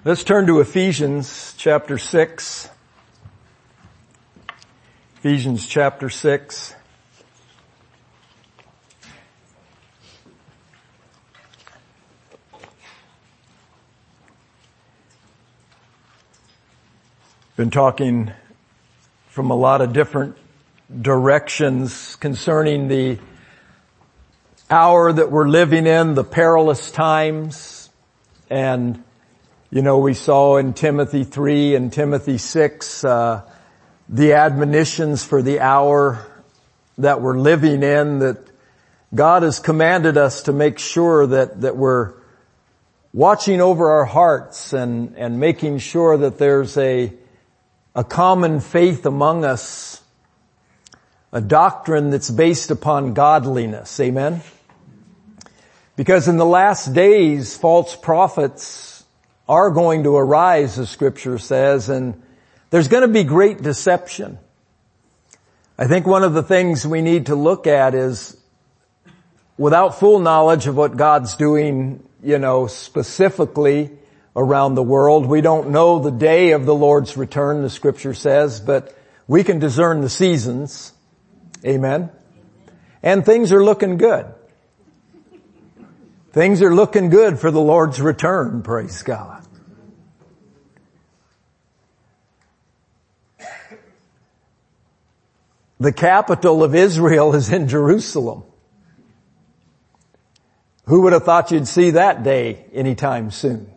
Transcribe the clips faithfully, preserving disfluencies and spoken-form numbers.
Let's turn to Ephesians chapter six. Ephesians chapter six. Been talking from a lot of different directions concerning the hour that we're living in, the perilous times. And, you know, we saw in Timothy three and Timothy six, uh, the admonitions for the hour that we're living in, that God has commanded us to make sure that, that we're watching over our hearts and, and making sure that there's a, a common faith among us, a doctrine that's based upon godliness. Amen? Because in the last days, false prophets are going to arise, the scripture says, and there's going to be great deception. I think one of the things we need to look at is, without full knowledge of what God's doing, you know, specifically around the world, we don't know the day of the Lord's return, the scripture says, but we can discern the seasons. Amen. And things are looking good. Things are looking good for the Lord's return, praise God. The capital of Israel is in Jerusalem. Who would have thought you'd see that day anytime soon?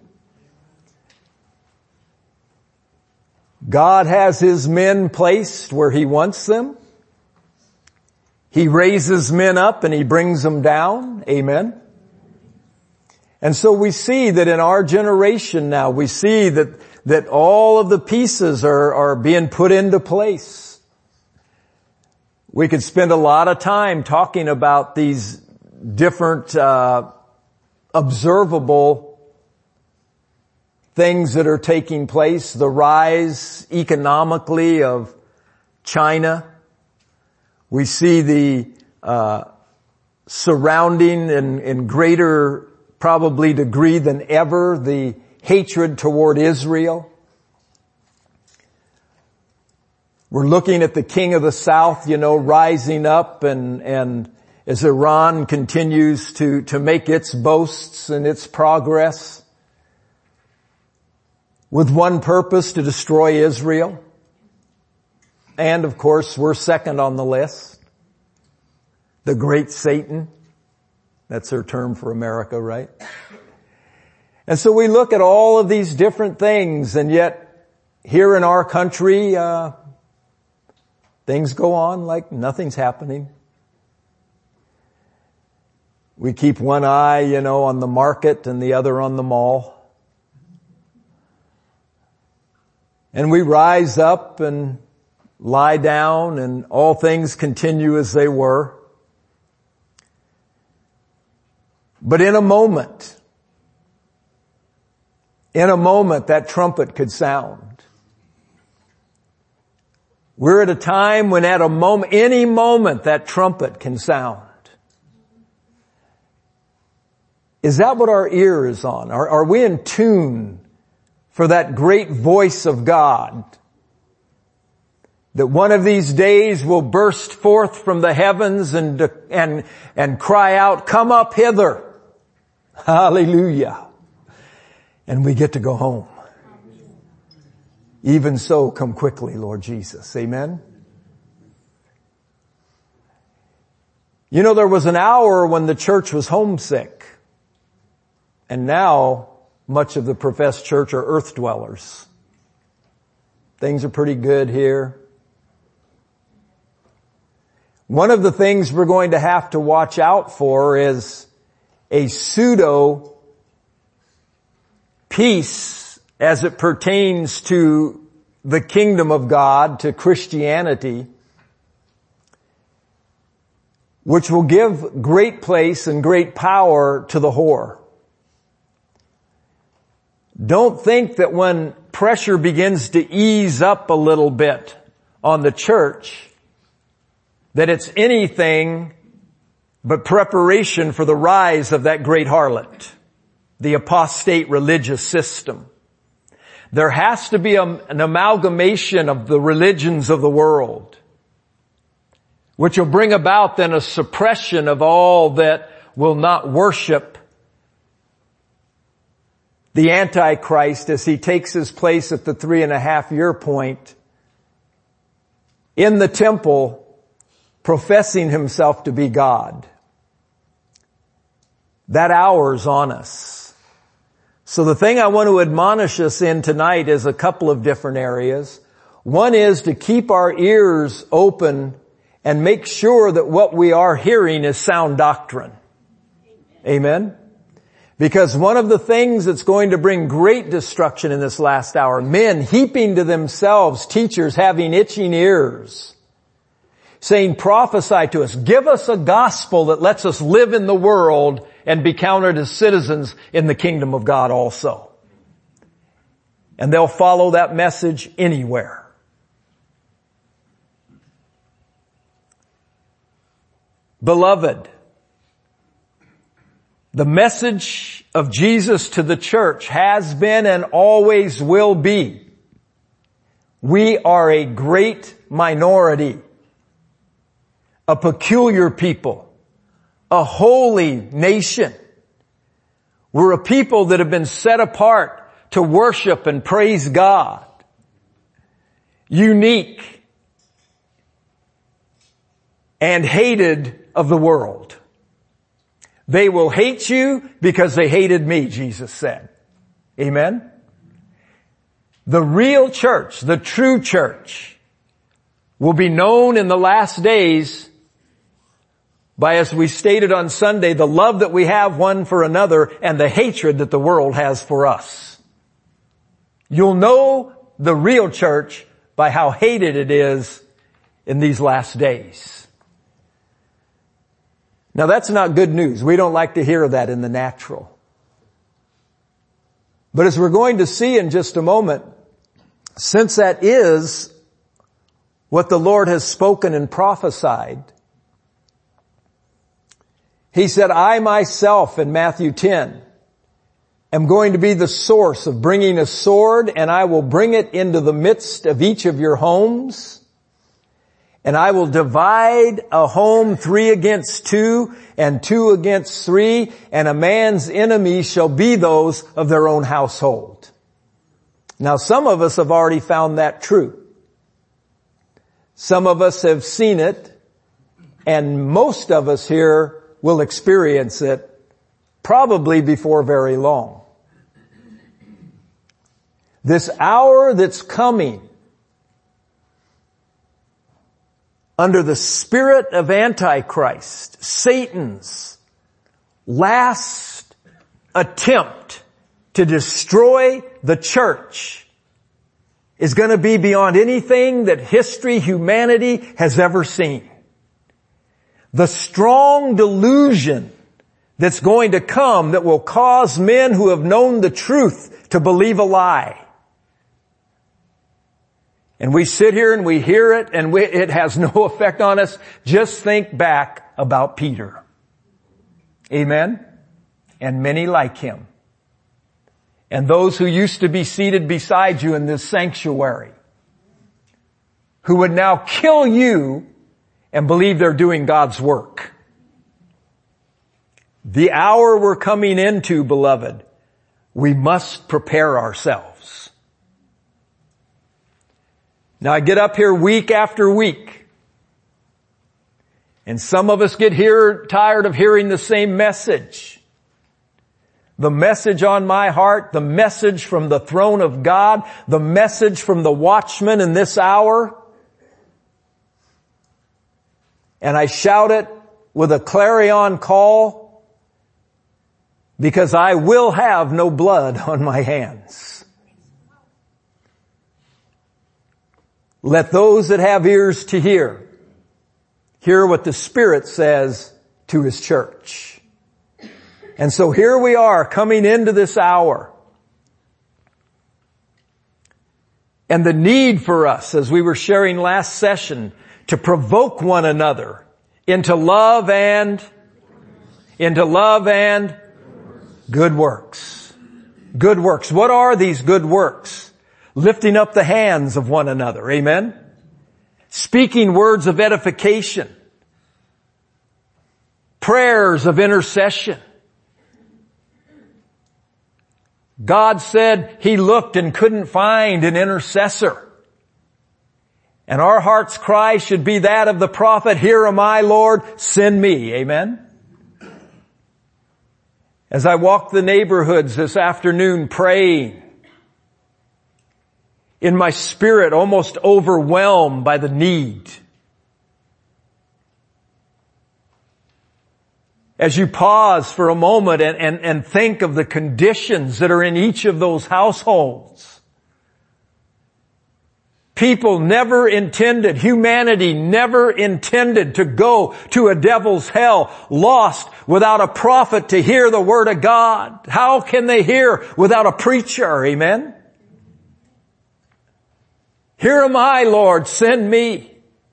God has His men placed where He wants them. He raises men up and He brings them down. Amen. And so we see that in our generation now, we see that, that all of the pieces are, are being put into place. We could spend a lot of time talking about these different, uh, observable things that are taking place. The rise economically of China. We see the, uh, surrounding in, in greater probably degree than ever, the hatred toward Israel. We're looking at the king of the south, you know, rising up and, and as Iran continues to, to make its boasts and its progress with one purpose, to destroy Israel. And of course, we're second on the list. The great Satan. That's their term for America, right? And so we look at all of these different things, and yet here in our country, uh, things go on like nothing's happening. We keep one eye, you know, on the market and the other on the mall. And we rise up and lie down, and all things continue as they were. But in a moment, in a moment, that trumpet could sound. We're at a time when at a moment, any moment, that trumpet can sound. Is that what our ear is on? Are, are we in tune for that great voice of God? That one of these days will burst forth from the heavens and, and, and cry out, "Come up hither." Hallelujah. And we get to go home. Even so, come quickly, Lord Jesus. Amen. You know, there was an hour when the church was homesick. And now, much of the professed church are earth dwellers. Things are pretty good here. One of the things we're going to have to watch out for is a pseudo peace as it pertains to the kingdom of God, to Christianity, which will give great place and great power to the whore. Don't think that when pressure begins to ease up a little bit on the church, that it's anything but preparation for the rise of that great harlot, the apostate religious system. There has to be a, an amalgamation of the religions of the world, which will bring about then a suppression of all that will not worship the Antichrist as he takes his place at the three and a half year point in the temple, professing himself to be God. That hour's on us. So the thing I want to admonish us in tonight is a couple of different areas. One is to keep our ears open and make sure that what we are hearing is sound doctrine. Amen? Because one of the things that's going to bring great destruction in this last hour, men heaping to themselves teachers having itching ears, saying, prophesy to us, give us a gospel that lets us live in the world and be counted as citizens in the kingdom of God also. And they'll follow that message anywhere. Beloved, the message of Jesus to the church has been and always will be, we are a great minority, a peculiar people, a holy nation. We're a people that have been set apart to worship and praise God. Unique and hated of the world. They will hate you because they hated me, Jesus said. Amen? The real church, the true church, will be known in the last days by, as we stated on Sunday, the love that we have one for another and the hatred that the world has for us. You'll know the real church by how hated it is in these last days. Now that's not good news. We don't like to hear that in the natural. But as we're going to see in just a moment, since that is what the Lord has spoken and prophesied, He said, I myself in Matthew ten am going to be the source of bringing a sword, and I will bring it into the midst of each of your homes. And I will divide a home three against two and two against three, and a man's enemies shall be those of their own household. Now some of us have already found that true. Some of us have seen it, and most of us here will experience it probably before very long. This hour that's coming under the spirit of Antichrist, Satan's last attempt to destroy the church, is going to be beyond anything that history, humanity has ever seen. The strong delusion that's going to come that will cause men who have known the truth to believe a lie. And we sit here and we hear it and we, it has no effect on us. Just think back about Peter. Amen? And many like him. And those who used to be seated beside you in this sanctuary, who would now kill you and believe they're doing God's work. The hour we're coming into, beloved, we must prepare ourselves. Now I get up here week after week, and some of us get here tired of hearing the same message. The message on my heart, the message from the throne of God, the message from the watchman in this hour. And I shout it with a clarion call because I will have no blood on my hands. Let those that have ears to hear, hear what the Spirit says to His church. And so here we are coming into this hour. And the need for us, as we were sharing last session, to provoke one another into love and, into love and good works. Good works. What are these good works? lifting up the hands of one another. Amen? Speaking words of edification. Prayers of intercession. God said He looked and couldn't find an intercessor. And our heart's cry should be that of the prophet, "Here am I, Lord, send me." Amen? As I walk the neighborhoods this afternoon praying, in my spirit almost overwhelmed by the need. As you pause for a moment and, and, and think of the conditions that are in each of those households. People never intended, humanity never intended to go to a devil's hell lost without a prophet to hear the word of God. How can they hear without a preacher? Amen? "Here am I, Lord, send me."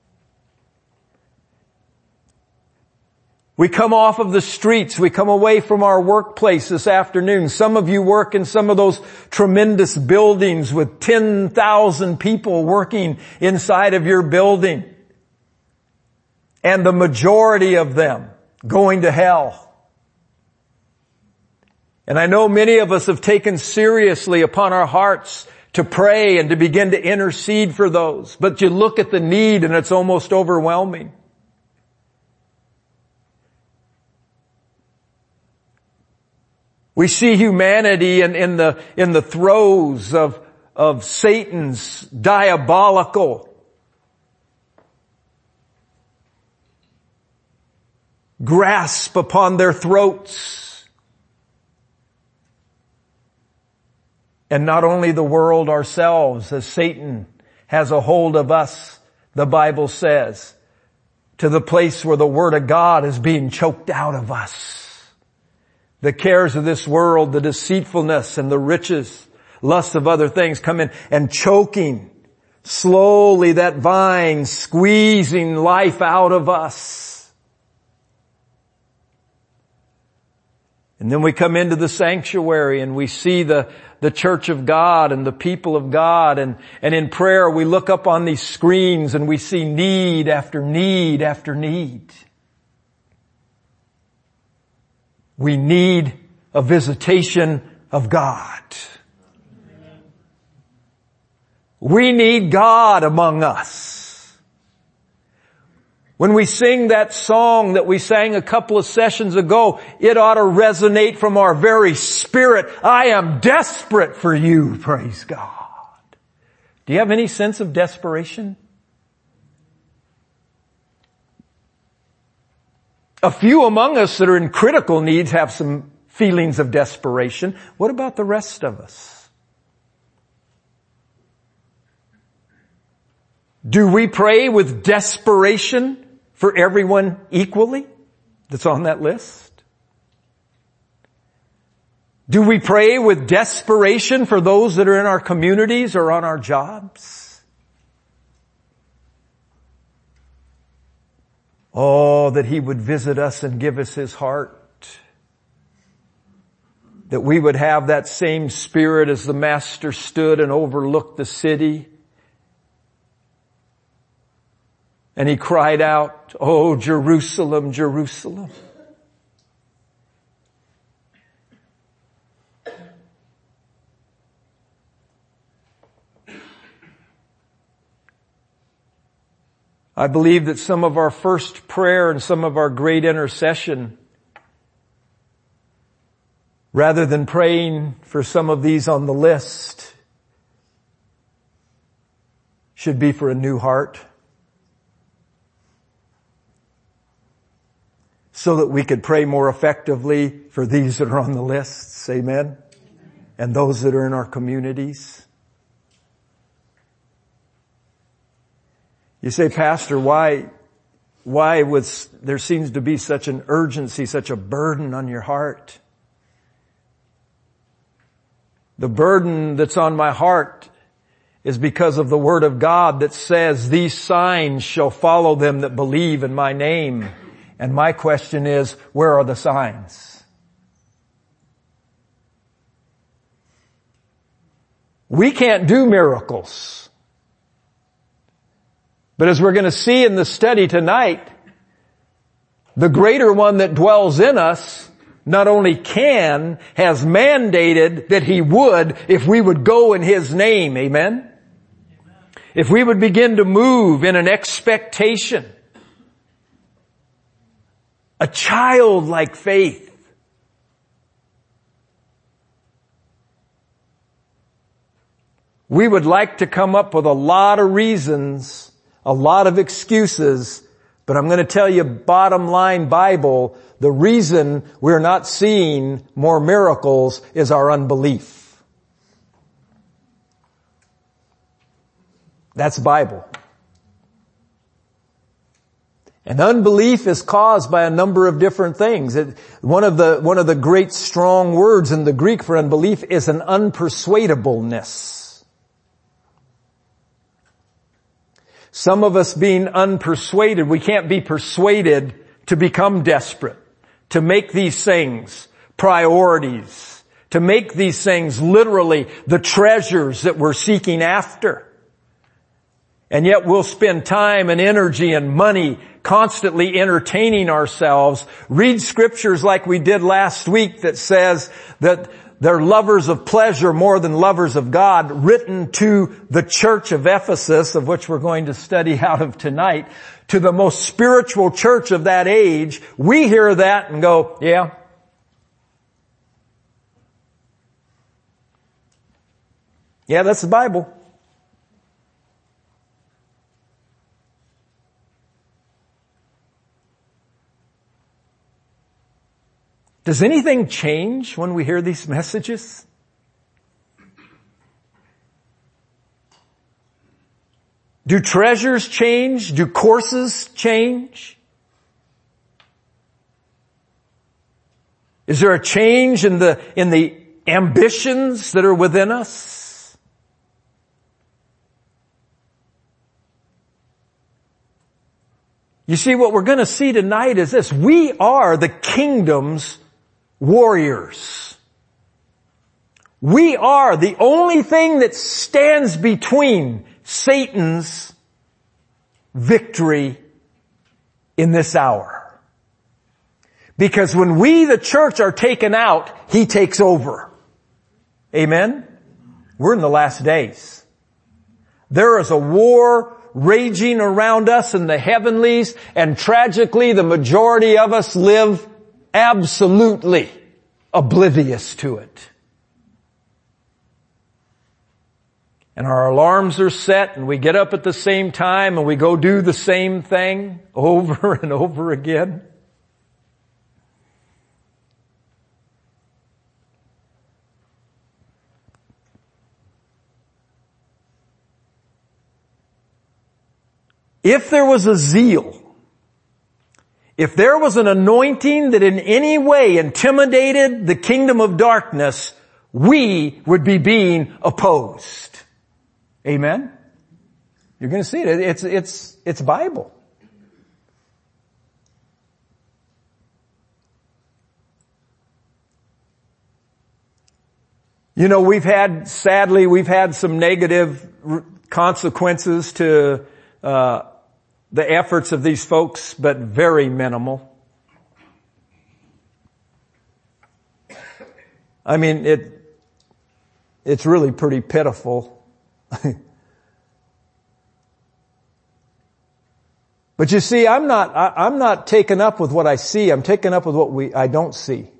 We come off of the streets. We come away from our workplace this afternoon. Some of you work in some of those tremendous buildings with ten thousand people working inside of your building. And the majority of them going to hell. And I know many of us have taken seriously upon our hearts to pray and to begin to intercede for those. But you look at the need and it's almost overwhelming. We see humanity in, in the, in the throes of, of Satan's diabolical grasp upon their throats. And not only the world, ourselves, as Satan has a hold of us, the Bible says, to the place where the Word of God is being choked out of us. The cares of this world, the deceitfulness and the riches, lust of other things come in and choking slowly that vine, squeezing life out of us. And then we come into the sanctuary and we see the, the church of God and the people of God, and, and in prayer we look up on these screens and we see need after need after need. We need a visitation of God. We need God among us. When we sing that song that we sang a couple of sessions ago, it ought to resonate from our very spirit. I am desperate for you, praise God. Do you have any sense of desperation? A few among us that are in critical needs have some feelings of desperation. What about the rest of us? Do we pray with desperation for everyone equally that's on that list? Do we pray with desperation for those that are in our communities or on our jobs? Oh, that He would visit us and give us His heart. That we would have that same spirit as the Master stood and overlooked the city. And He cried out, "Oh, Jerusalem, Jerusalem." I believe that some of our first prayer and some of our great intercession, rather than praying for some of these on the list, should be for a new heart. So that we could pray more effectively for these that are on the lists. Amen. And those that are in our communities. You say, "Pastor, why, why was, there seems to be such an urgency, such a burden on your heart?" The burden that's on my heart is because of the Word of God that says, "These signs shall follow them that believe in my name." And my question is, where are the signs? We can't do miracles. But as we're going to see in the study tonight, the greater one that dwells in us not only can, has mandated that He would if we would go in His name. Amen? If we would begin to move in an expectation, a childlike faith. We would like to come up with a lot of reasons, a lot of excuses, but I'm going to tell you, bottom line Bible, the reason we're not seeing more miracles is our unbelief. That's Bible. And unbelief is caused by a number of different things. It, one of the, one of the great strong words in the Greek for unbelief is an unpersuadableness. Some of us being unpersuaded, we can't be persuaded to become desperate, to make these things priorities, to make these things literally the treasures that we're seeking after. And yet we'll spend time and energy and money constantly entertaining ourselves. Read scriptures like we did last week that says that they're lovers of pleasure more than lovers of God, written to the church of Ephesus, of which we're going to study out of tonight, to the most spiritual church of that age. We hear that and go, yeah. Yeah, that's the Bible. Does anything change when we hear these messages? Do treasures change? Do courses change? Is there a change in the, in the ambitions that are within us? You see, what we're going to see tonight is this. We are the kingdom's warriors. We are the only thing that stands between Satan's victory in this hour. Because when we, the church, are taken out, he takes over. Amen? We're in the last days. There is a war raging around us in the heavenlies, and tragically the majority of us live absolutely oblivious to it. And our alarms are set and we get up at the same time and we go do the same thing over and over again. If there was a zeal, if there was an anointing that in any way intimidated the kingdom of darkness, we would be being opposed. Amen? You're going to see it. It's, it's, it's Bible. You know, we've had, sadly, we've had some negative consequences to, uh, the efforts of these folks, but very minimal. I mean, it, it's really pretty pitiful. But you see, I'm not, I, I'm not taken up with what I see. I'm taken up with what we, I don't see.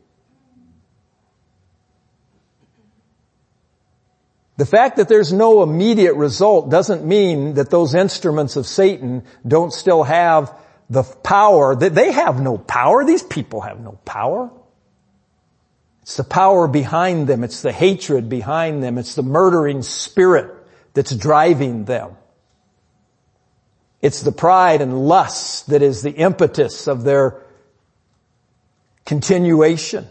The fact that there's no immediate result doesn't mean that those instruments of Satan don't still have the power. That they have no power. These people have no power. It's the power behind them. It's the hatred behind them. It's the murdering spirit that's driving them. It's the pride and lust that is the impetus of their continuation.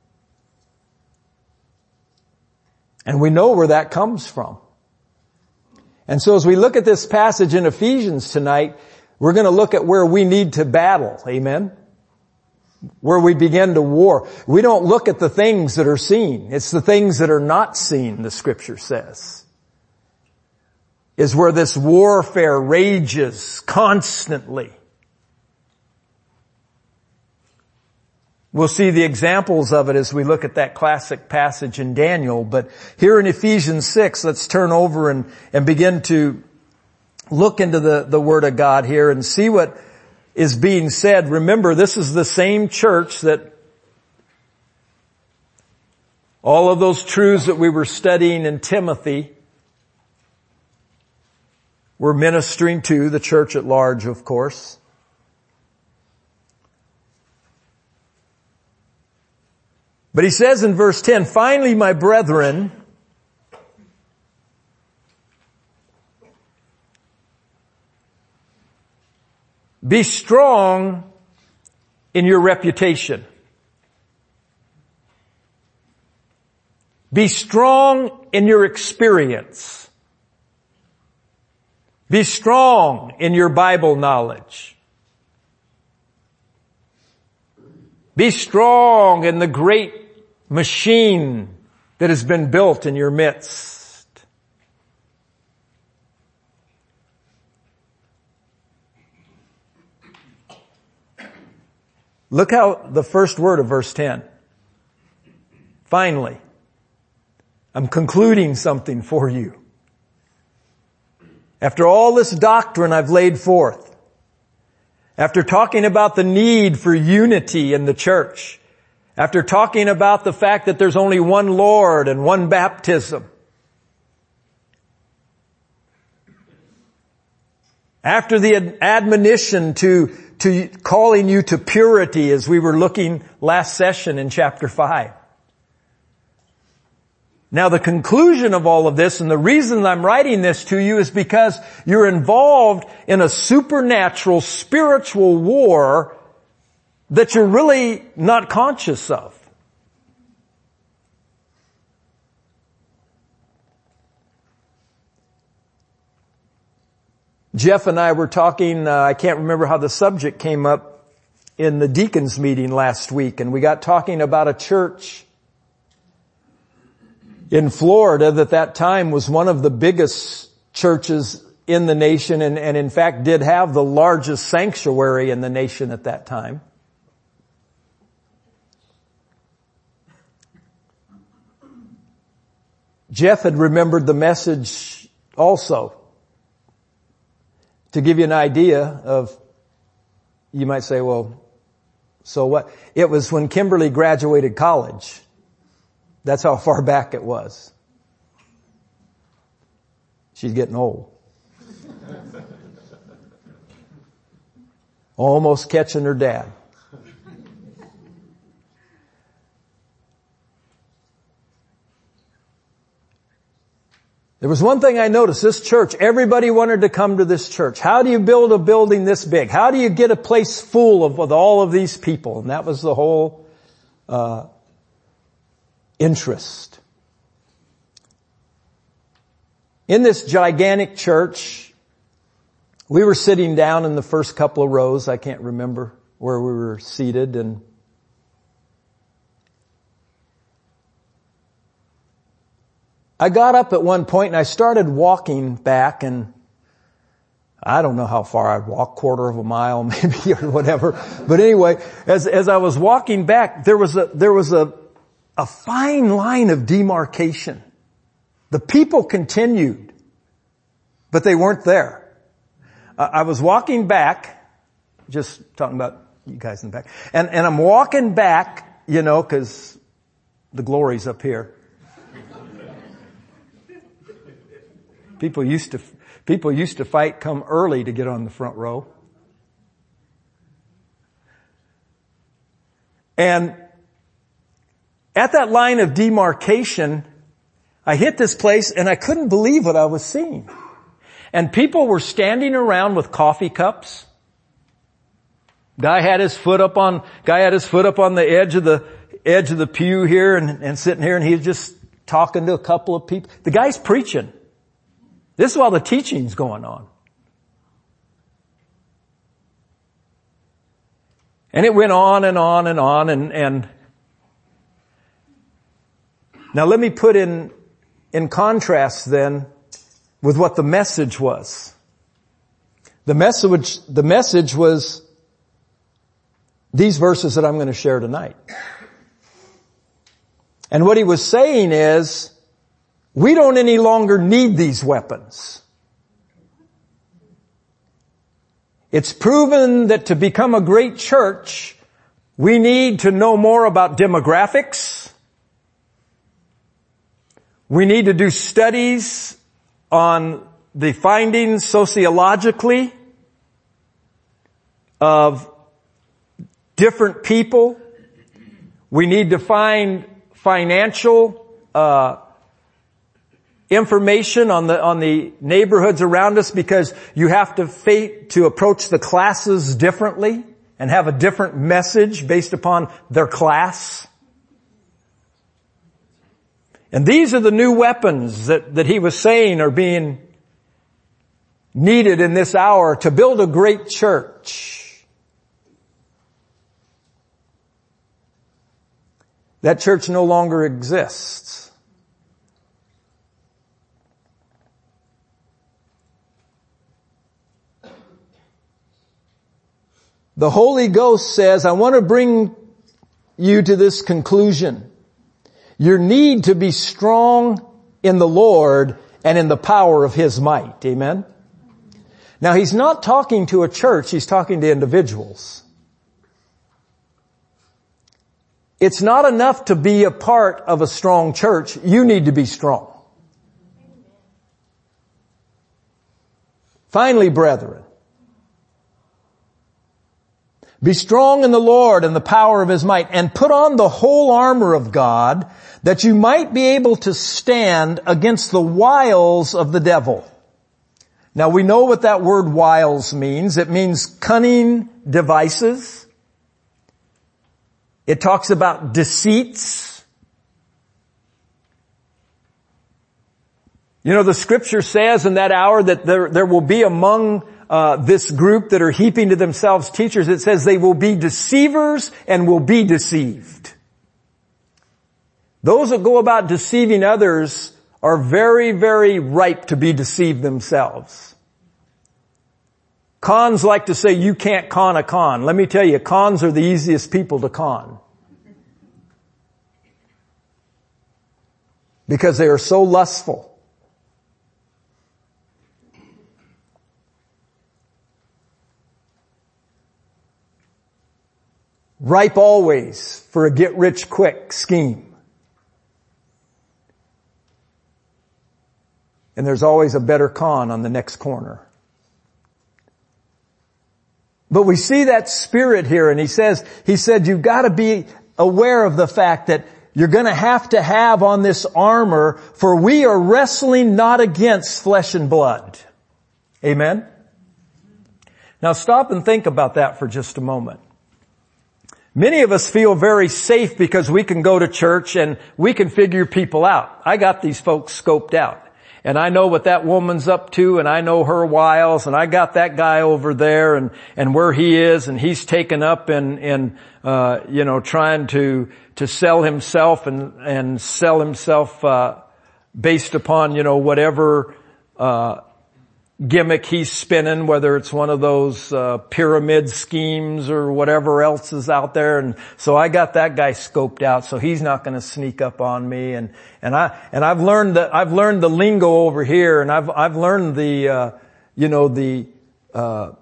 And we know where that comes from. And so as we look at this passage in Ephesians tonight, we're going to look at where we need to battle. Amen? Where we begin to war. We don't look at the things that are seen. It's the things that are not seen, the scripture says. is where this warfare rages constantly. We'll see the examples of it as we look at that classic passage in Daniel. But here in Ephesians six, let's turn over and, and begin to look into the, the Word of God here and see what is being said. Remember, this is the same church that all of those truths that we were studying in Timothy were ministering to, the church at large, of course. But he says in verse ten, finally, my brethren, be strong in your reputation. Be strong in your experience. Be strong in your Bible knowledge. Be strong in the great machine that has been built in your midst. Look how the first word of verse ten. Finally, I'm concluding something for you. After all this doctrine I've laid forth, after talking about the need for unity in the church, after talking about the fact that there's only one Lord and one baptism, after the admonition to, to calling you to purity as we were looking last session in chapter five. Now the conclusion of all of this, and the reason I'm writing this to you, is because you're involved in a supernatural spiritual war that you're really not conscious of. Jeff and I were talking, uh, I can't remember how the subject came up in the deacons meeting last week, and we got talking about a church in Florida that that time was one of the biggest churches in the nation, and, and in fact did have the largest sanctuary in the nation at that time. Jeff had remembered the message also. To give you an idea of, you might say, well, so what? It was when Kimberly graduated college. That's how far back it was. She's getting old. Almost catching her dad. There was one thing I noticed, this church, everybody wanted to come to this church. How do you build a building this big? How do you get a place full of with all of these people? And that was the whole uh interest. In this gigantic church, we were sitting down in the first couple of rows. I can't remember where we were seated, and I got up at one point and I started walking back, and I don't know how far I'd walk, quarter of a mile maybe or whatever. But anyway, as, as I was walking back, there was a, there was a, a fine line of demarcation. The people continued, but they weren't there. Uh, I was walking back, just talking about you guys in the back, and, and I'm walking back, you know, cause the glory's up here. People used to, people used to fight, come early to get on the front row. And at that line of demarcation, I hit this place and I couldn't believe what I was seeing. And people were standing around with coffee cups. Guy had his foot up on, guy had his foot up on the edge of the, edge of the pew here and, and sitting here, and he was just talking to a couple of people. The guy's preaching. This is while the teaching's going on. And it went on and on and on and, and now let me put in, in contrast then with what the message was. The message, the message was these verses that I'm going to share tonight. And what he was saying is, we don't any longer need these weapons. It's proven that to become a great church, we need to know more about demographics. We need to do studies on the findings sociologically of different people. We need to find financial uh information on the on the neighborhoods around us, because you have to fa- to approach the classes differently and have a different message based upon their class. And these are the new weapons that, that he was saying are being needed in this hour to build a great church. That church no longer exists. The Holy Ghost says, I want to bring you to this conclusion. Your need to be strong in the Lord and in the power of His might. Amen? Now, He's not talking to a church. He's talking to individuals. It's not enough to be a part of a strong church. You need to be strong. Finally, brethren, be strong in the Lord and the power of His might, and put on the whole armor of God, that you might be able to stand against the wiles of the devil. Now, we know what that word wiles means. It means cunning devices. It talks about deceits. You know, the scripture says in that hour that there, there will be among uh, this group that are heaping to themselves teachers, it says they will be deceivers and will be deceived. Those that go about deceiving others are very, very ripe to be deceived themselves. Cons like to say you can't con a con. Let me tell you, cons are the easiest people to con. Because they are so lustful. Ripe always for a get-rich-quick scheme. And there's always a better con on the next corner. But we see that spirit here, and he says, he said, you've got to be aware of the fact that you're going to have to have on this armor, for we are wrestling not against flesh and blood. Amen? Now stop and think about that for just a moment. Many of us feel very safe because we can go to church and we can figure people out. I got these folks scoped out. And I know what that woman's up to, and I know her wiles, and I got that guy over there and, and where he is, and he's taken up in, in, uh, you know, trying to, to sell himself and, and sell himself, uh, based upon, you know, whatever, uh, gimmick he's spinning, whether it's one of those, uh, pyramid schemes or whatever else is out there. And so I got that guy scoped out, so he's not going to sneak up on me. And, and I, and I've learned that, I've learned the lingo over here, and I've, I've learned the, uh, you know, the, uh,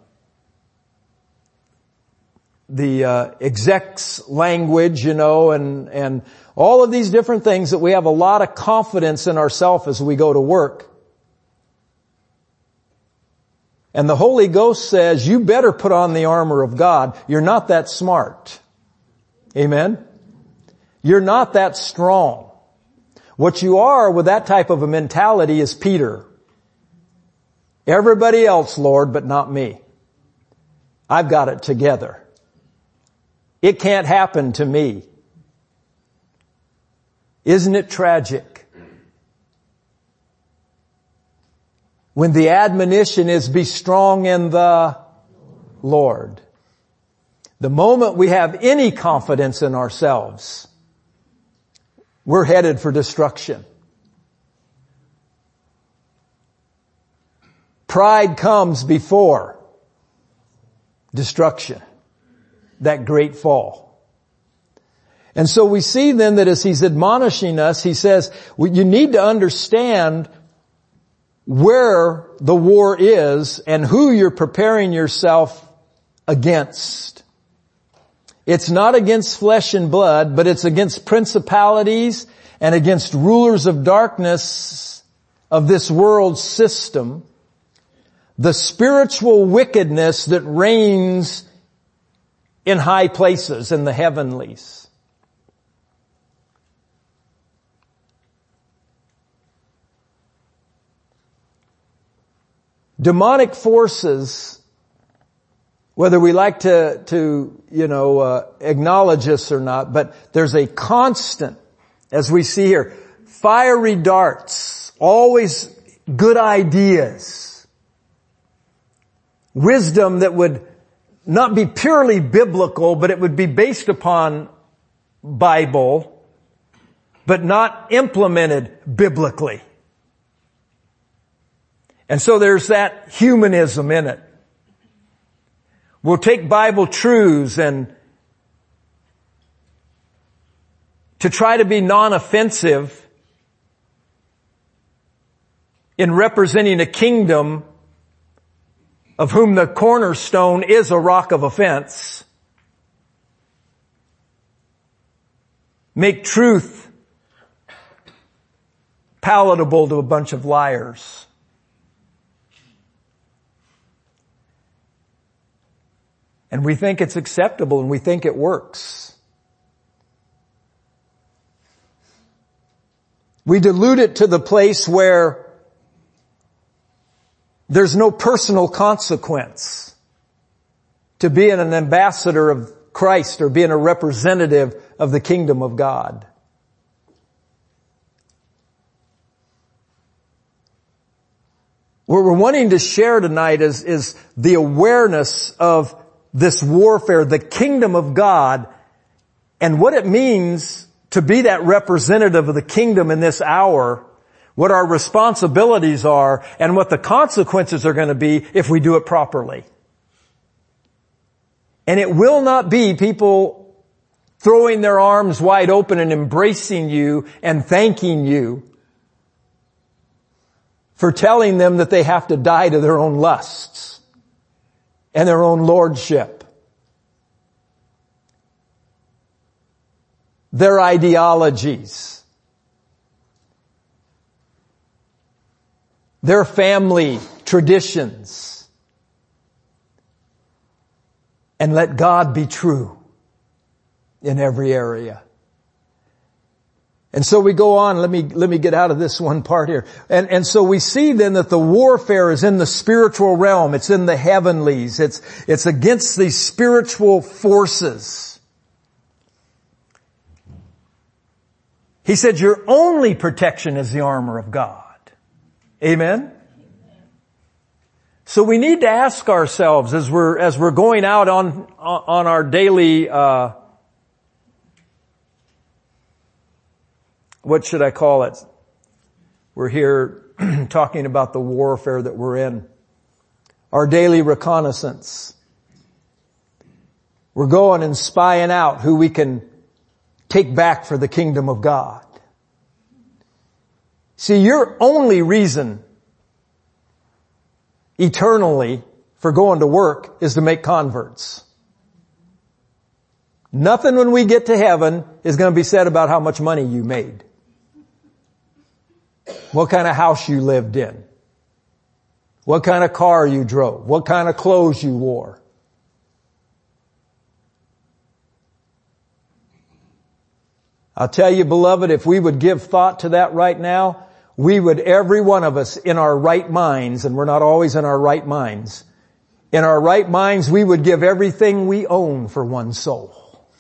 the, uh, execs language, you know, and, and all of these different things that we have a lot of confidence in ourselves as we go to work. And the Holy Ghost says, you better put on the armor of God. You're not that smart. Amen? You're not that strong. What you are with that type of a mentality is Peter. Everybody else, Lord, but not me. I've got it together. It can't happen to me. Isn't it tragic? When the admonition is be strong in the Lord. The moment we have any confidence in ourselves, we're headed for destruction. Pride comes before destruction, that great fall. And so we see then that as he's admonishing us, he says, well, you need to understand where the war is and who you're preparing yourself against. It's not against flesh and blood, but it's against principalities and against rulers of darkness of this world system, the spiritual wickedness that reigns in high places in the heavenlies. Demonic forces, whether we like to, to, you know, uh, acknowledge this or not, but there's a constant, as we see here, fiery darts, always good ideas, wisdom that would not be purely biblical, but it would be based upon Bible, but not implemented biblically. And so there's that humanism in it. We'll take Bible truths and to try to be non-offensive in representing a kingdom of whom the cornerstone is a rock of offense. Make truth palatable to a bunch of liars. And we think it's acceptable and we think it works. We dilute it to the place where there's no personal consequence to being an ambassador of Christ or being a representative of the kingdom of God. What we're wanting to share tonight is, is the awareness of this warfare, the kingdom of God, and what it means to be that representative of the kingdom in this hour, what our responsibilities are, and what the consequences are going to be if we do it properly. And it will not be people throwing their arms wide open and embracing you and thanking you for telling them that they have to die to their own lusts and their own lordship, their ideologies, their family traditions, and let God be true in every area. And so we go on, let me, let me get out of this one part here. And, and so we see then that the warfare is in the spiritual realm. It's in the heavenlies. It's, it's against these spiritual forces. He said your only protection is the armor of God. Amen? So we need to ask ourselves as we're, as we're going out on, on our daily, uh, what should I call it? We're here talking about the warfare that we're in. Our daily reconnaissance. We're going and spying out who we can take back for the kingdom of God. See, your only reason eternally for going to work is to make converts. Nothing when we get to heaven is going to be said about how much money you made. What kind of house you lived in. What kind of car you drove. What kind of clothes you wore. I'll tell you, beloved, if we would give thought to that right now, we would, every one of us in our right minds, and we're not always in our right minds, in our right minds we would give everything we own for one soul.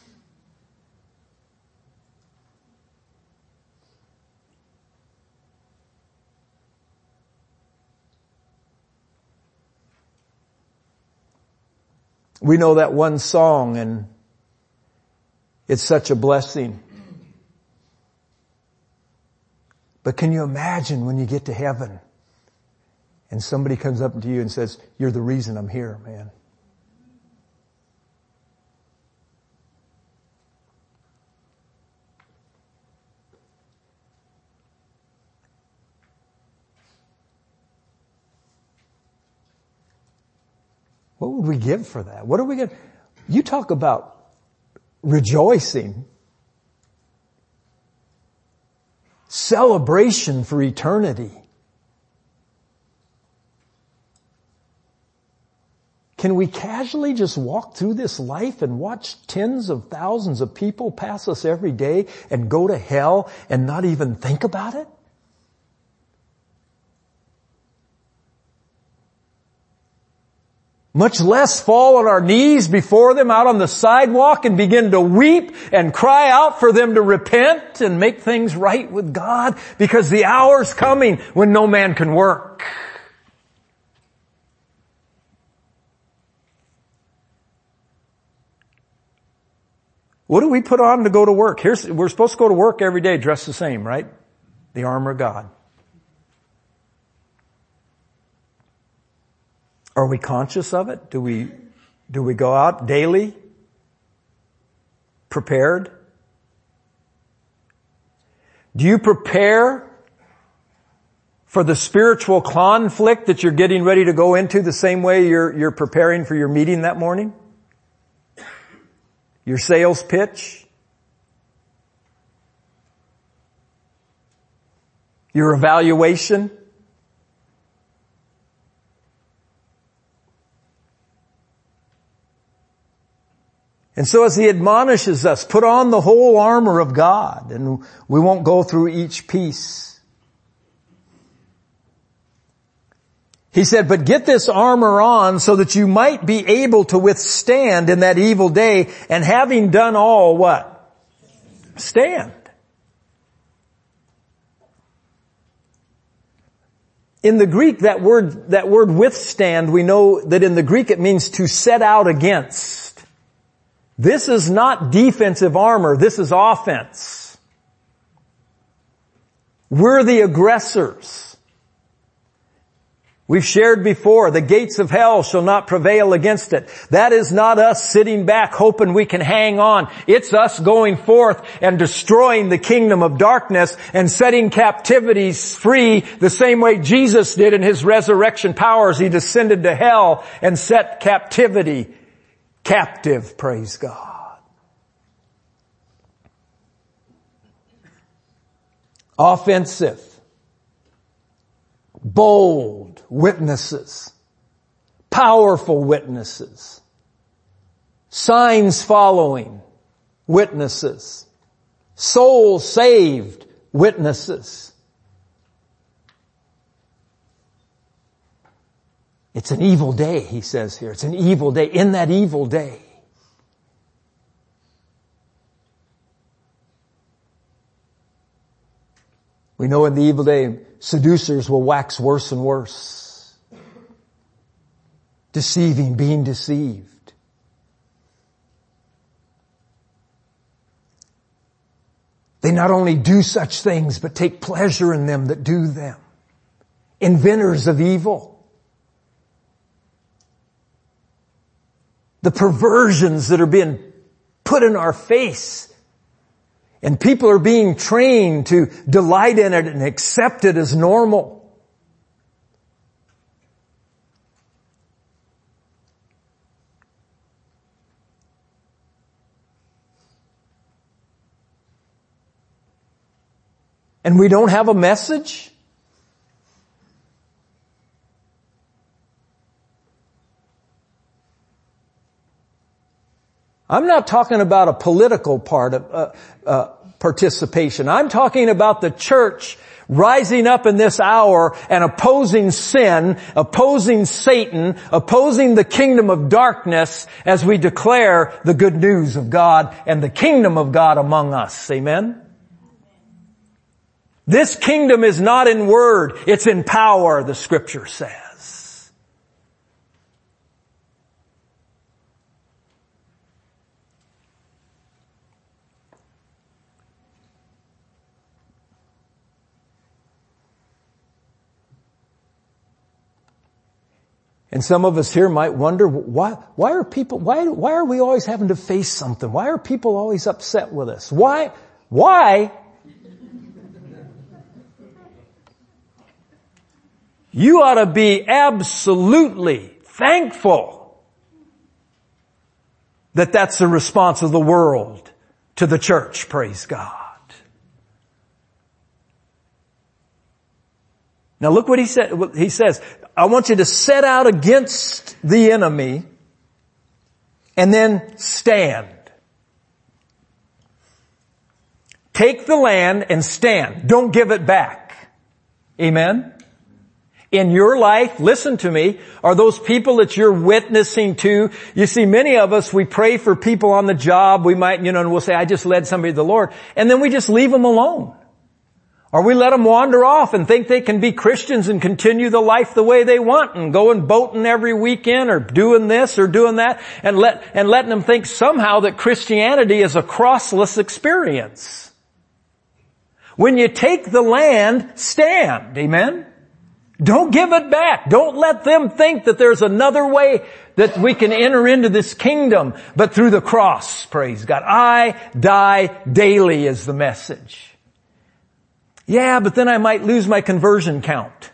We know that one song, and it's such a blessing. But can you imagine when you get to heaven and somebody comes up to you and says, "You're the reason I'm here, man." What would we give for that? What are we going to... You talk about rejoicing, celebration for eternity. Can we casually just walk through this life and watch tens of thousands of people pass us every day and go to hell and not even think about it? Much less fall on our knees before them out on the sidewalk and begin to weep and cry out for them to repent and make things right with God, because the hour's coming when no man can work. What do we put on to go to work? Here's, we're supposed to go to work every day dressed the same, right? The armor of God. Are we conscious of it? Do we, do we go out daily prepared? Do you prepare for the spiritual conflict that you're getting ready to go into the same way you're, you're preparing for your meeting that morning? Your sales pitch? Your evaluation? And so as he admonishes us, put on the whole armor of God, and we won't go through each piece. He said, but get this armor on so that you might be able to withstand in that evil day, and having done all, what? Stand. In the Greek, that word, that word withstand, we know that in the Greek it means to set out against. This is not defensive armor. This is offense. We're the aggressors. We've shared before, the gates of hell shall not prevail against it. That is not us sitting back hoping we can hang on. It's us going forth and destroying the kingdom of darkness and setting captivities free the same way Jesus did in his resurrection powers. He descended to hell and set captivity captive, praise God. Offensive, bold witnesses, powerful witnesses, signs following witnesses, soul saved witnesses. It's an evil day, he says here. It's an evil day. In that evil day, we know in the evil day, seducers will wax worse and worse. Deceiving, being deceived. They not only do such things, but take pleasure in them that do them. Inventors of evil. The perversions that are being put in our face. And people are being trained to delight in it and accept it as normal. And we don't have a message? I'm not talking about a political part of uh, uh, participation. I'm talking about the church rising up in this hour and opposing sin, opposing Satan, opposing the kingdom of darkness as we declare the good news of God and the kingdom of God among us. Amen? This kingdom is not in word, it's in power, the scripture says. And some of us here might wonder, why, why are people, why, why are we always having to face something? Why are people always upset with us? Why, why? You ought to be absolutely thankful that that's the response of the world to the church, praise God. Now look what he said, he says, I want you to set out against the enemy and then stand. Take the land and stand. Don't give it back. Amen? In your life, listen to me, are those people that you're witnessing to. You see, many of us, we pray for people on the job. We might, you know, and we'll say, I just led somebody to the Lord. And then we just leave them alone. Or we let them wander off and think they can be Christians and continue the life the way they want and going boating every weekend or doing this or doing that and let, and letting them think somehow that Christianity is a crossless experience. When you take the land, stand. Amen? Don't give it back. Don't let them think that there's another way that we can enter into this kingdom but through the cross. Praise God. I die daily is the message. Yeah, but then I might lose my conversion count.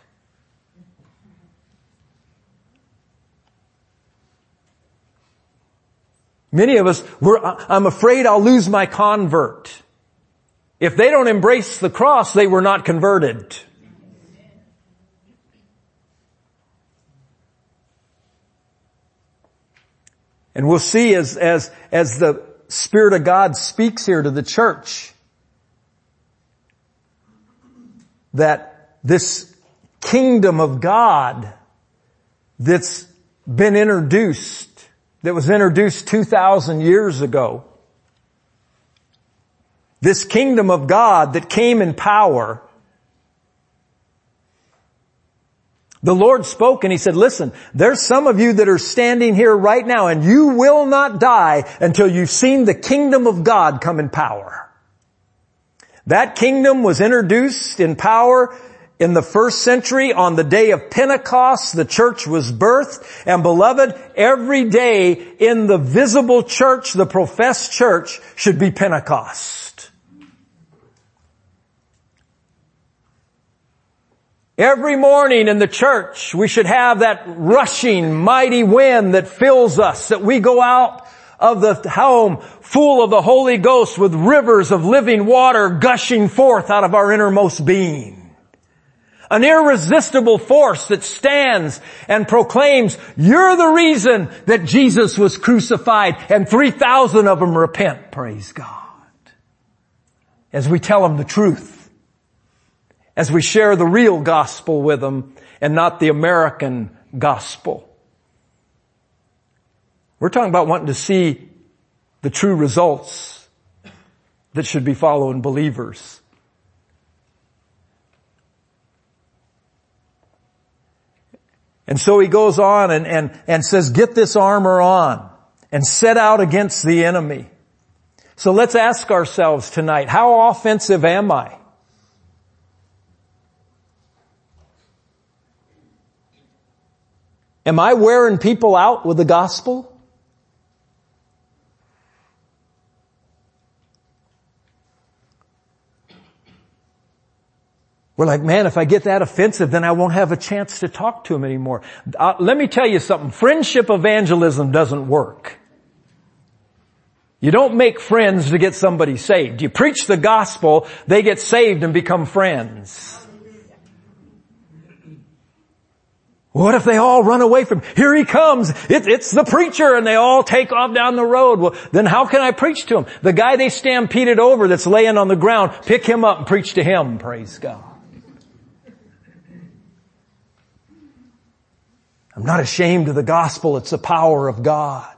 Many of us, we're, I'm afraid I'll lose my convert. If they don't embrace the cross, they were not converted. And we'll see as, as, as the Spirit of God speaks here to the church, that this kingdom of God that's been introduced, that was introduced two thousand years ago, this kingdom of God that came in power, the Lord spoke and He said, listen, there's some of you that are standing here right now and you will not die until you've seen the kingdom of God come in power. That kingdom was introduced in power in the first century on the day of Pentecost. The church was birthed. And beloved, every day in the visible church, the professed church, should be Pentecost. Every morning in the church, we should have that rushing, mighty wind that fills us, that we go out of the home full of the Holy Ghost with rivers of living water gushing forth out of our innermost being. An irresistible force that stands and proclaims, you're the reason that Jesus was crucified, and three thousand of them repent, praise God. As we tell them the truth. As we share the real gospel with them and not the American gospel. We're talking about wanting to see the true results that should be following believers. And so he goes on and, and, and says, get this armor on and set out against the enemy. So let's ask ourselves tonight, how offensive am I? Am I wearing people out with the gospel? We're like, man, if I get that offensive, then I won't have a chance to talk to him anymore. Uh, let me tell you something. Friendship evangelism doesn't work. You don't make friends to get somebody saved. You preach the gospel, they get saved and become friends. What if they all run away from him? Here he comes. It, it's the preacher, and they all take off down the road. Well, then how can I preach to him? The guy they stampeded over that's laying on the ground, pick him up and preach to him. Praise God. I'm not ashamed of the gospel. It's the power of God.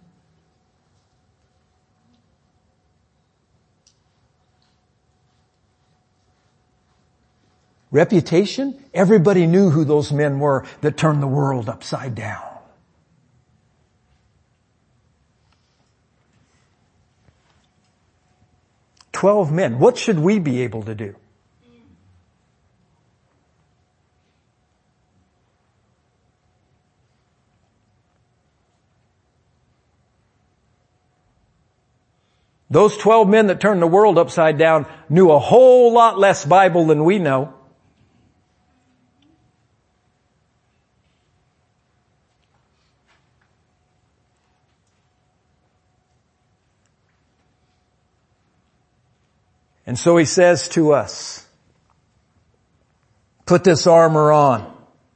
Reputation? Everybody knew who those men were that turned the world upside down. Twelve men. What should we be able to do? Those twelve men that turned the world upside down knew a whole lot less Bible than we know. And so he says to us, put this armor on.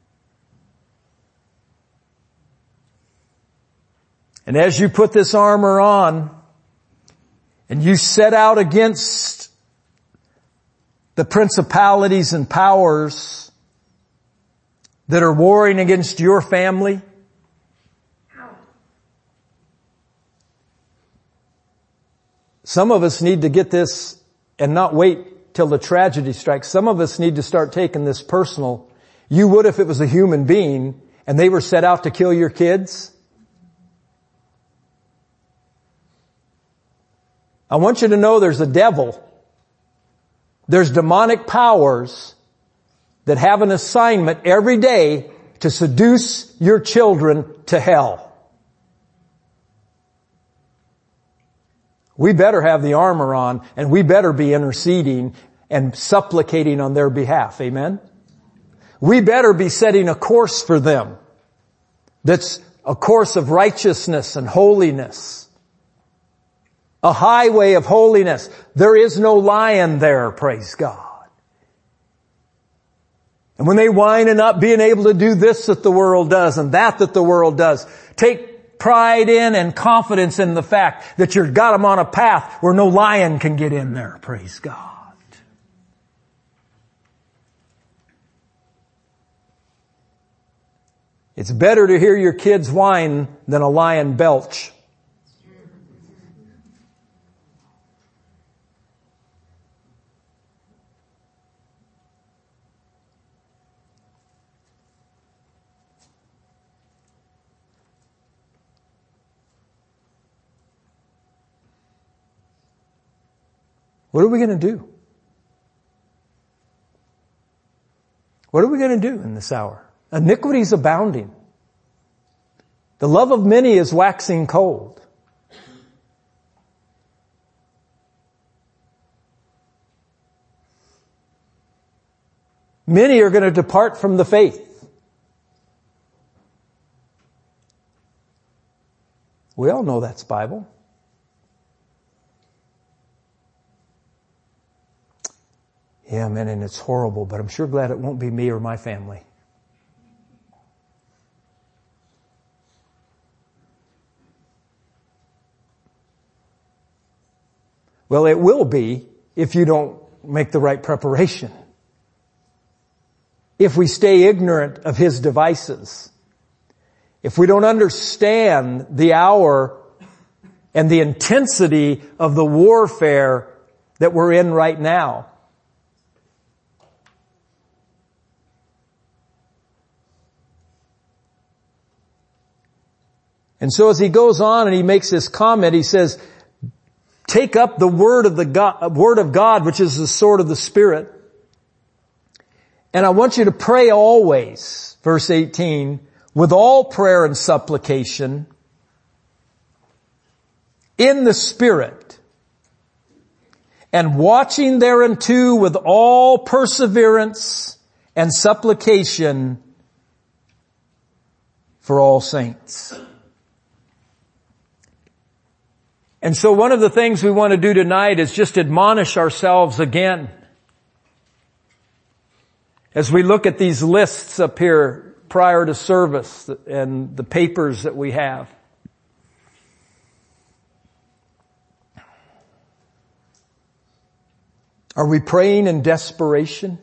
And as you put this armor on, and you set out against the principalities and powers that are warring against your family, some of us need to get this and not wait till the tragedy strikes. Some of us need to start taking this personal. You would if it was a human being and they were set out to kill your kids. I want you to know there's a devil. There's demonic powers that have an assignment every day to seduce your children to hell. We better have the armor on, and we better be interceding and supplicating on their behalf. Amen? We better be setting a course for them that's a course of righteousness and holiness. A highway of holiness. There is no lion there, praise God. And when they whine and not being able to do this that the world does and that that the world does, take pride in and confidence in the fact that you've got them on a path where no lion can get in there, praise God. It's better to hear your kids whine than a lion belch. What are we going to do? What are we going to do in this hour? Iniquity is abounding. The love of many is waxing cold. Many are going to depart from the faith. We all know that's Bible. Yeah, man, and it's horrible, but I'm sure glad it won't be me or my family. Well, it will be if you don't make the right preparation. If we stay ignorant of his devices. If we don't understand the hour and the intensity of the warfare that we're in right now. And so as he goes on and he makes this comment, he says, take up the word of the God, word of God, which is the sword of the Spirit. And I want you to pray always, verse eighteen, with all prayer and supplication in the Spirit, and watching thereunto with all perseverance and supplication for all saints. And so one of the things we want to do tonight is just admonish ourselves again. As we look at these lists up here prior to service and the papers that we have. Are we praying in desperation?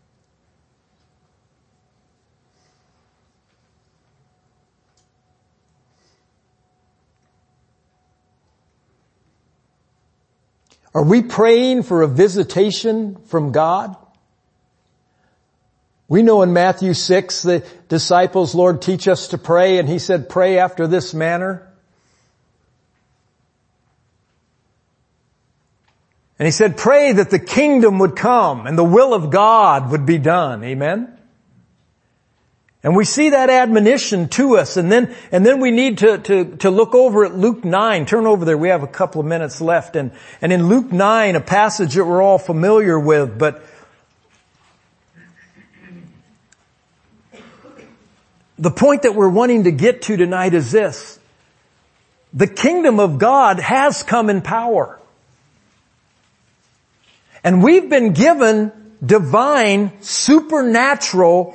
Are we praying for a visitation from God? We know in Matthew six, the disciples, Lord, teach us to pray, and he said, pray after this manner. And he said, pray that the kingdom would come and the will of God would be done. Amen? And we see that admonition to us, and then, and then we need to, to, to look over at Luke nine. Turn over there. We have a couple of minutes left. And, and in Luke nine, a passage that we're all familiar with, but the point that we're wanting to get to tonight is this. The kingdom of God has come in power. And we've been given divine, supernatural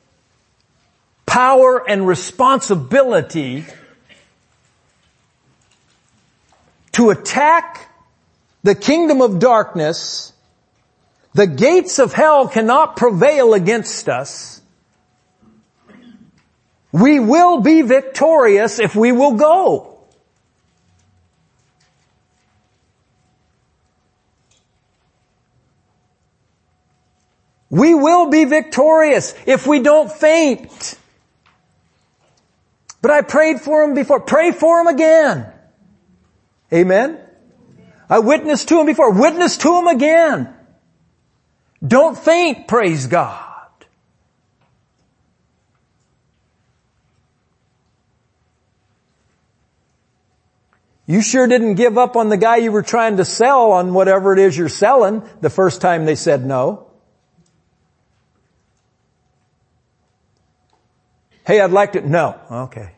power and responsibility to attack the kingdom of darkness. The gates of hell cannot prevail against us. We will be victorious if we will go. We will be victorious if we don't faint. But I prayed for him before. Pray for him again. Amen? I witnessed to him before. Witness to him again. Don't faint, praise God. You sure didn't give up on the guy you were trying to sell on whatever it is you're selling the first time they said no. Hey, I'd like to, no. Okay.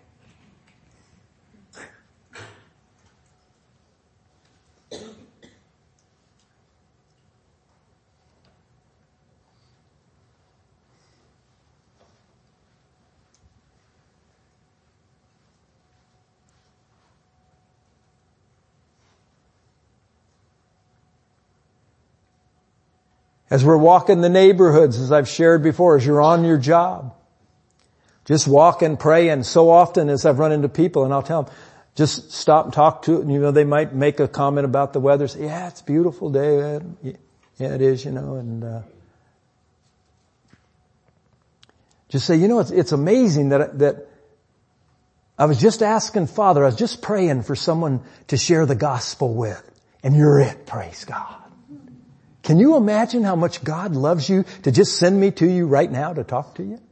As we're walking the neighborhoods, as I've shared before, as you're on your job, just walk and pray. And so often as I've run into people and I'll tell them, just stop and talk to it. And you know, they might make a comment about the weather. Say, yeah, it's a beautiful day. Yeah, it is, you know, and, uh, just say, you know, it's, it's amazing that, that I was just asking Father, I was just praying for someone to share the gospel with. And you're it, praise God. Can you imagine how much God loves you to just send me to you right now to talk to you?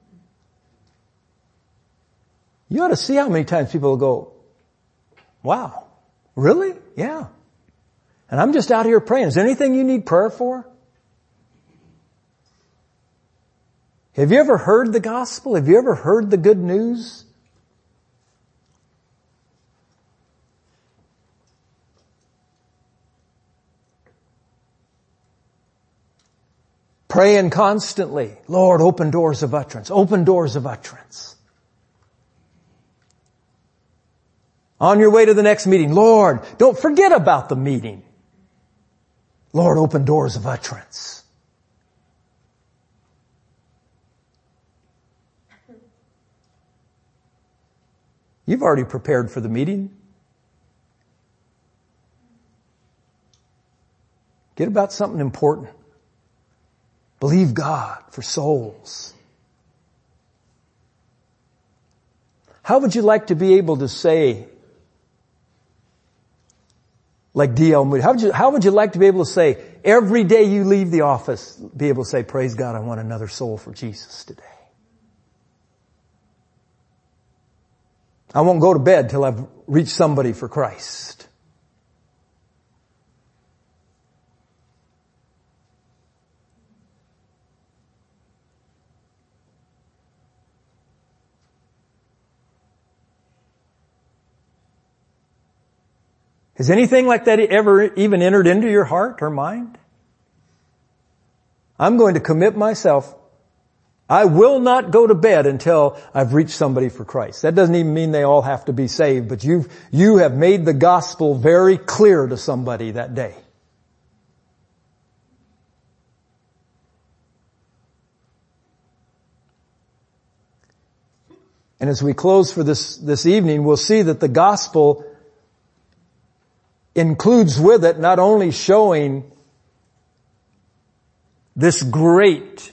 You ought to see how many times people will go, wow, really? Yeah. And I'm just out here praying. Is there anything you need prayer for? Have you ever heard the gospel? Have you ever heard the good news? Praying constantly. Lord, open doors of utterance. Open doors of utterance. On your way to the next meeting, Lord, don't forget about the meeting. Lord, open doors of utterance. You've already prepared for the meeting. Get about something important. Believe God for souls. How would you like to be able to say, like D L Moody, how would you, how would you like to be able to say, every day you leave the office, be able to say, praise God, I want another soul for Jesus today. I won't go to bed till I've reached somebody for Christ. Has anything like that ever even entered into your heart or mind? I'm going to commit myself. I will not go to bed until I've reached somebody for Christ. That doesn't even mean they all have to be saved, but you've, you have made the gospel very clear to somebody that day. And as we close for this, this evening, we'll see that the gospel includes with it not only showing this great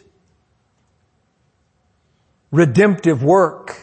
redemptive work,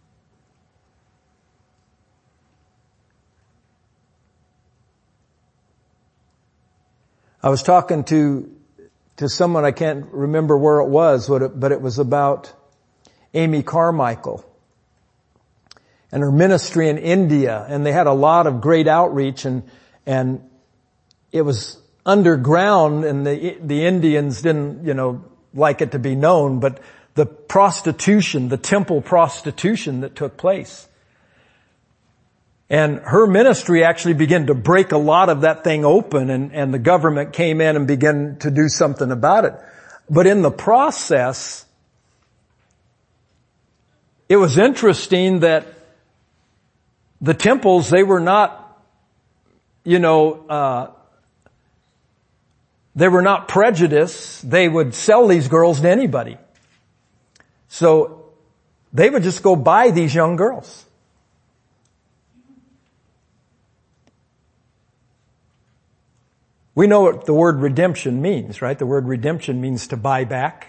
I was talking to to someone, I can't remember where it was, but it, but it was about Amy Carmichael, and her ministry in India. And they had a lot of great outreach, and, and it was underground, and the, the Indians didn't, you know, like it to be known, but the prostitution, the temple prostitution that took place. And her ministry actually began to break a lot of that thing open, and, and the government came in and began to do something about it. But in the process, it was interesting that the temples, they were not, you know, uh, they were not prejudiced. They would sell these girls to anybody. So they would just go buy these young girls. We know what the word redemption means, right? The word redemption means to buy back.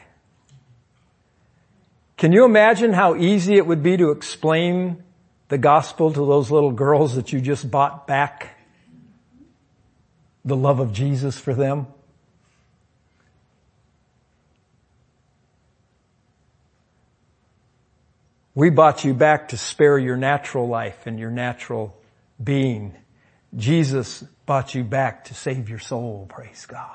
Can you imagine how easy it would be to explain the gospel to those little girls that you just bought back? The love of Jesus for them. We bought you back to spare your natural life and your natural being. Jesus bought you back to save your soul, praise God.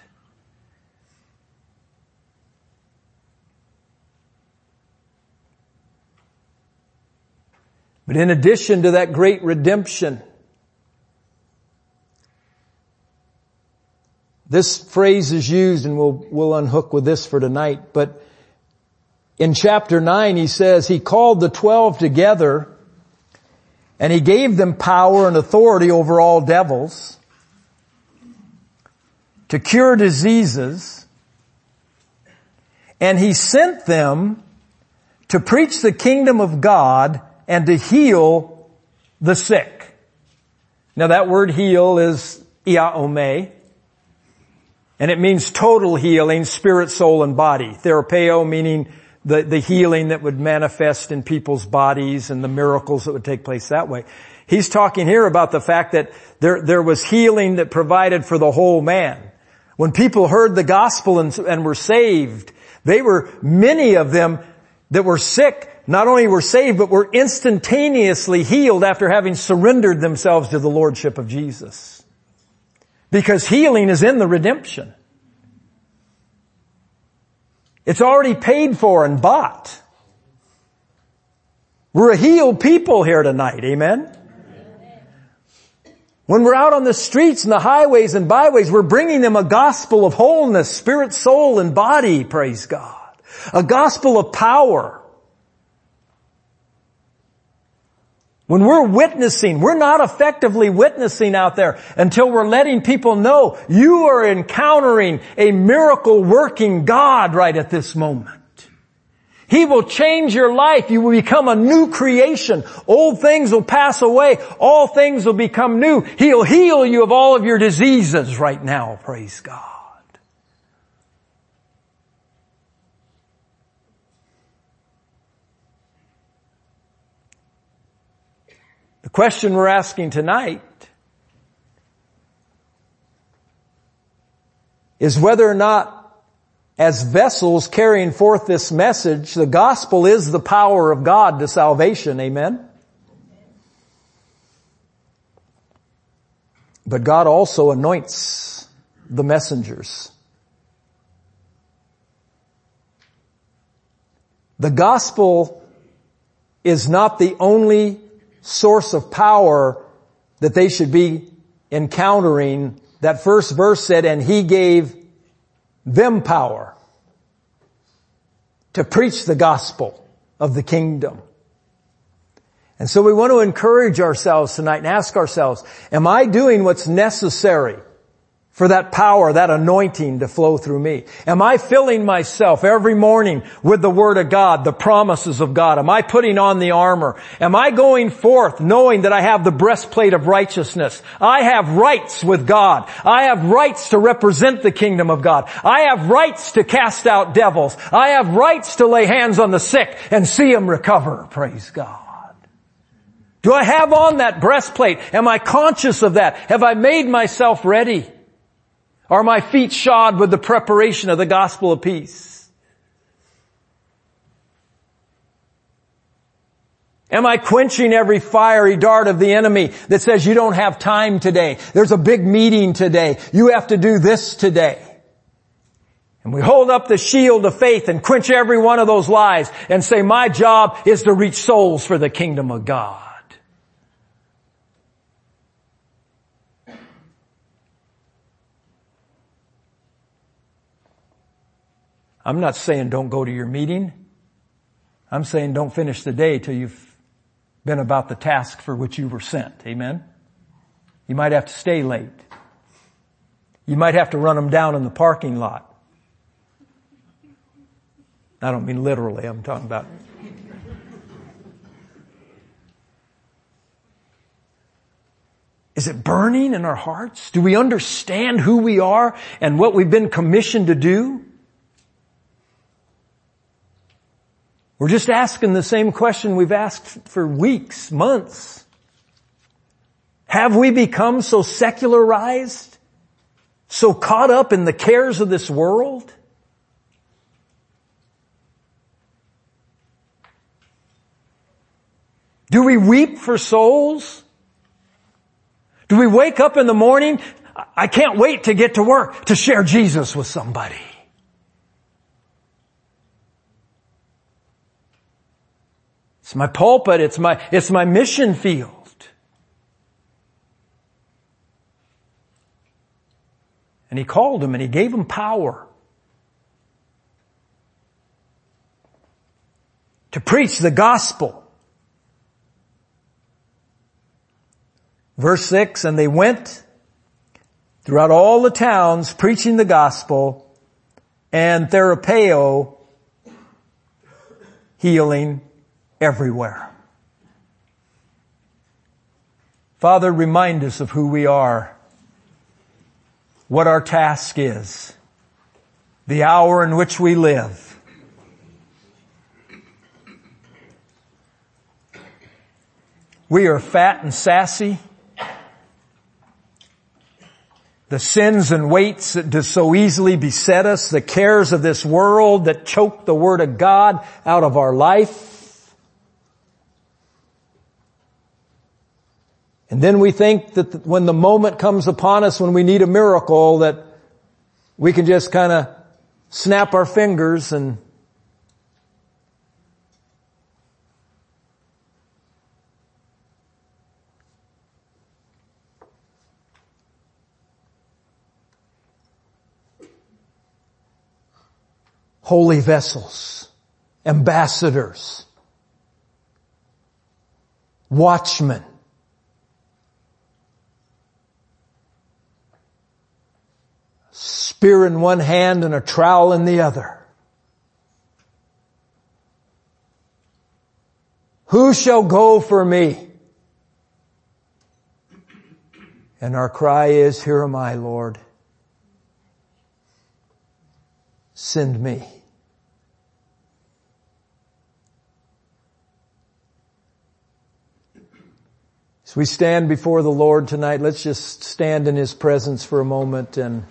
But in addition to that great redemption, this phrase is used, and we'll, we'll unhook with this for tonight, but in chapter nine he says, he called the twelve together and he gave them power and authority over all devils to cure diseases, and he sent them to preach the kingdom of God and to heal the sick. Now that word heal is iaomai, and it means total healing, spirit, soul, and body. Therapeo meaning the, the healing that would manifest in people's bodies and the miracles that would take place that way. He's talking here about the fact that there, there was healing that provided for the whole man. When people heard the gospel and, and were saved, they were, many of them that were sick, not only were saved, but were instantaneously healed after having surrendered themselves to the lordship of Jesus. Because healing is in the redemption. It's already paid for and bought. We're a healed people here tonight, amen? When we're out on the streets and the highways and byways, we're bringing them a gospel of wholeness, spirit, soul, and body, praise God. A gospel of power. When we're witnessing, we're not effectively witnessing out there until we're letting people know you are encountering a miracle working God right at this moment. He will change your life. You will become a new creation. Old things will pass away. All things will become new. He'll heal you of all of your diseases right now, praise God. The question we're asking tonight is whether or not, as vessels carrying forth this message, the gospel is the power of God to salvation. Amen? But God also anoints the messengers. The gospel is not the only source of power that they should be encountering. That first verse said, and he gave them power to preach the gospel of the kingdom. And so we want to encourage ourselves tonight and ask ourselves, am I doing what's necessary for that power, that anointing to flow through me? Am I filling myself every morning with the Word of God, the promises of God? Am I putting on the armor? Am I going forth knowing that I have the breastplate of righteousness? I have rights with God. I have rights to represent the kingdom of God. I have rights to cast out devils. I have rights to lay hands on the sick and see them recover. Praise God. Do I have on that breastplate? Am I conscious of that? Have I made myself ready? Are my feet shod with the preparation of the gospel of peace? Am I quenching every fiery dart of the enemy that says you don't have time today? There's a big meeting today. You have to do this today. And we hold up the shield of faith and quench every one of those lies and say, my job is to reach souls for the kingdom of God. I'm not saying don't go to your meeting. I'm saying don't finish the day till you've been about the task for which you were sent. Amen? You might have to stay late. You might have to run them down in the parking lot. I don't mean literally, I'm talking about. Is it burning in our hearts? Do we understand who we are and what we've been commissioned to do? We're just asking the same question we've asked for weeks, months. Have we become so secularized, so caught up in the cares of this world? Do we weep for souls? Do we wake up in the morning? I can't wait to get to work to share Jesus with somebody. It's my pulpit. It's my, it's my mission field. And He called them and He gave them power to preach the gospel. Verse six, and they went throughout all the towns preaching the gospel and therapeo healing everywhere. Father, remind us of who we are, what our task is, the hour in which we live. We are fat and sassy. The sins and weights that do so easily beset us, the cares of this world that choke the Word of God out of our life. And then we think that when the moment comes upon us when we need a miracle that we can just kind of snap our fingers and holy vessels, ambassadors, watchmen. Spear in one hand and a trowel in the other. Who shall go for me? And our cry is, here am I, Lord. Send me. As we stand before the Lord tonight, let's just stand in His presence for a moment and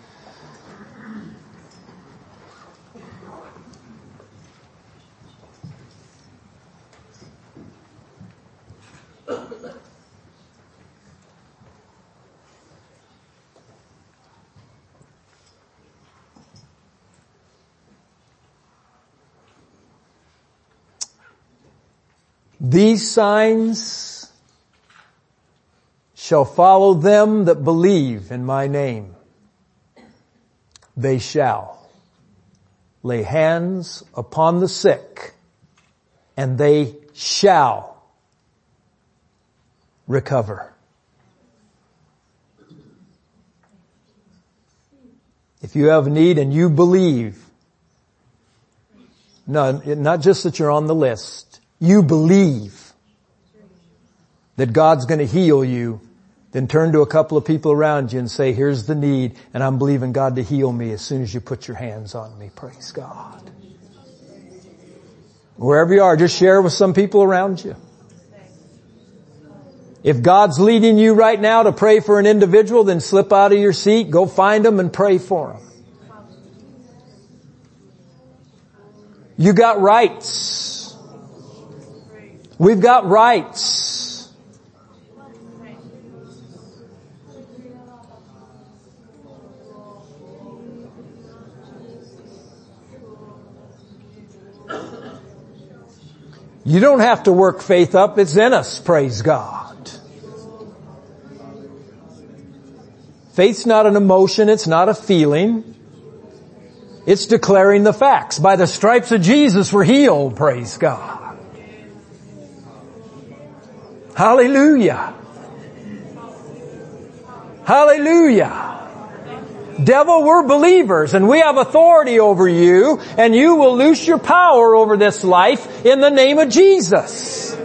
these signs shall follow them that believe in my name. They shall lay hands upon the sick, and they shall recover. If you have a need and you believe, no, not just that you're on the list, you believe that God's going to heal you, then turn to a couple of people around you and say, here's the need, and I'm believing God to heal me as soon as you put your hands on me. Praise God. Wherever you are, just share with some people around you. If God's leading you right now to pray for an individual, then slip out of your seat, go find them and pray for them. You got rights. We've got rights. You don't have to work faith up. It's in us, praise God. Faith's not an emotion. It's not a feeling. It's declaring the facts. By the stripes of Jesus we're healed, praise God. Hallelujah. Hallelujah. Devil, we're believers and we have authority over you, and you will lose your power over this life in the name of Jesus.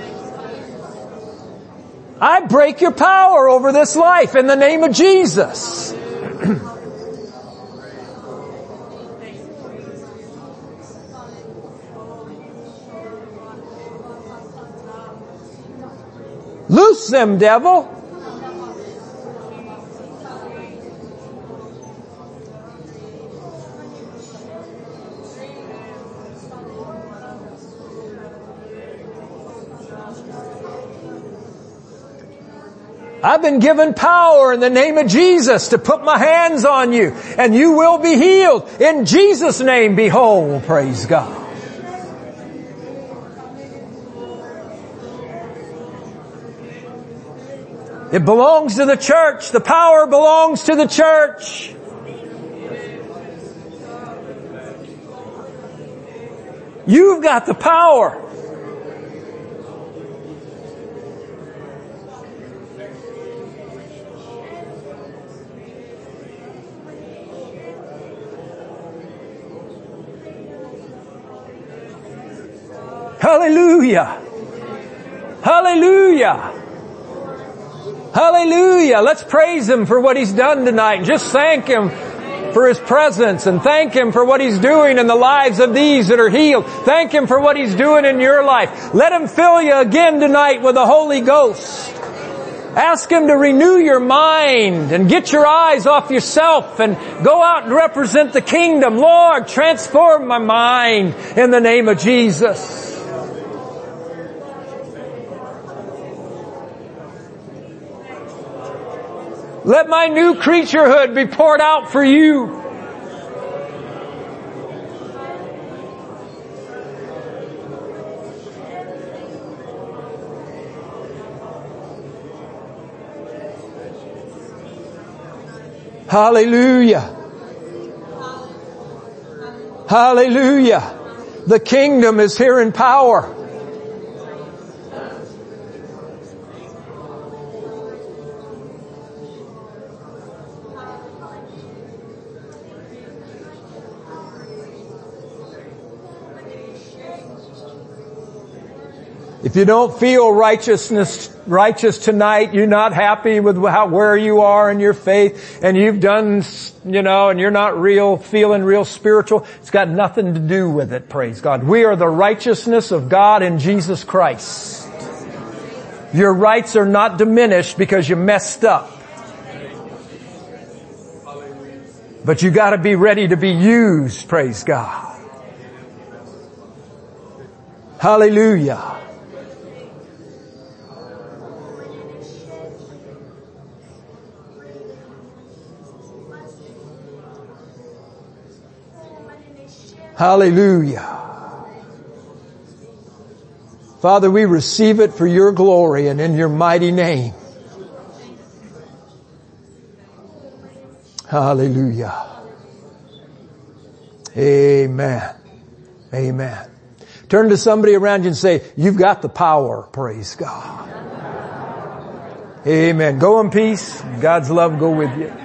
I break your power over this life in the name of Jesus. Loose them, devil. I've been given power in the name of Jesus to put my hands on you, and you will be healed. In Jesus' name, be whole, praise God. It belongs to the church. The power belongs to the church. You've got the power. Hallelujah. Hallelujah. Hallelujah. Let's praise Him for what He's done tonight and just thank Him for His presence and thank Him for what He's doing in the lives of these that are healed. Thank Him for what He's doing in your life. Let Him fill you again tonight with the Holy Ghost. Ask Him to renew your mind and get your eyes off yourself and go out and represent the kingdom. Lord, transform my mind in the name of Jesus. Let my new creaturehood be poured out for you. Hallelujah. Hallelujah. The kingdom is here in power. If you don't feel righteousness, righteous tonight, you're not happy with how, where you are in your faith, and you've done, you know, and you're not real, feeling real spiritual, it's got nothing to do with it, praise God. We are the righteousness of God in Jesus Christ. Your rights are not diminished because you messed up. But you gotta be ready to be used, praise God. Hallelujah. Hallelujah. Father, we receive it for your glory and in your mighty name. Hallelujah. Amen. Amen. Turn to somebody around you and say, you've got the power. Praise God. Amen. Go in peace. God's love go with you.